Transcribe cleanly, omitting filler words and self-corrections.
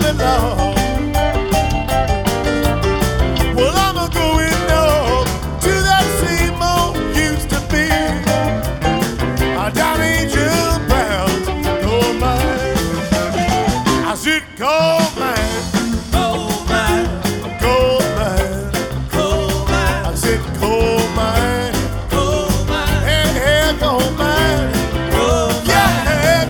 Lord. Well, I'm a going up to that same old used to be. Down Angel Brown, oh my, I should call